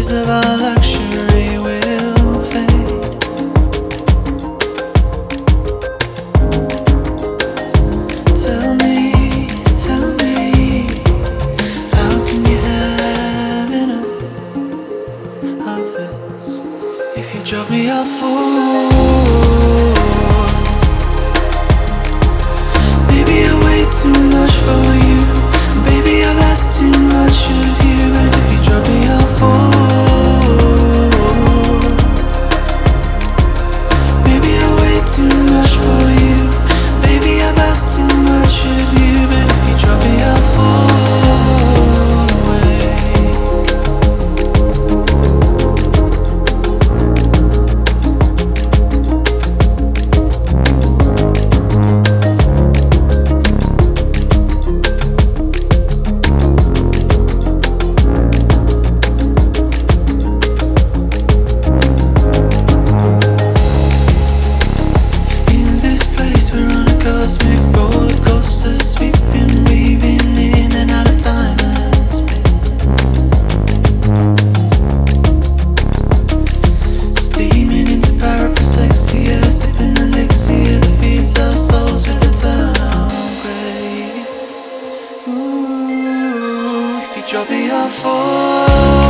memories of our luxury will fade. Tell me, how can you have enough of this if you drop me off for? Baby, I weigh too much for you. Baby, I've asked too much of you. And if you drop me off for, baby, I weigh too much for you. Baby, I've asked too much of you. But if you drop me off for, cosmic roller coaster, sweeping, weaving in and out of time and space. Steaming into paraprosexia, sipping elixir that feeds our souls with eternal grace. Ooh, if you drop me off for